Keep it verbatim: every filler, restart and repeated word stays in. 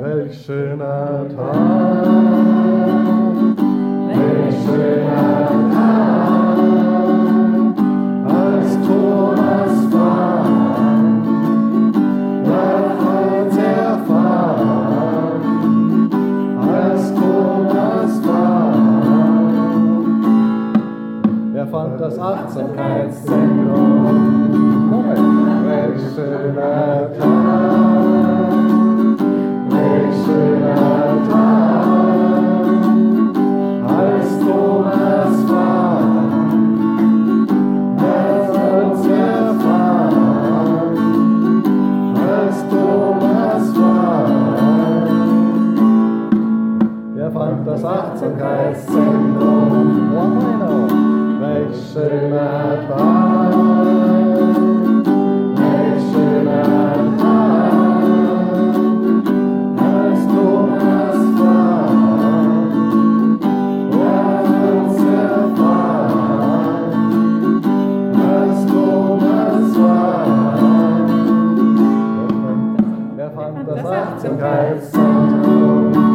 Welch schöner Tag, welch schöner Tag, als Thomas fand, doch als er fand, als Thomas fand. Er fand das Achtsamkeitszentrum. Welch schöner Tag, welch schöner Tag, als Thomas fand, als er fand, als Thomas fand. Er fand das Achtsamkeitszentrum. Welch schöner Tag, welch schöner Tag, als Thomas fand, als er fand, als Thomas fand. Er fand das Achtsamkeitszentrum.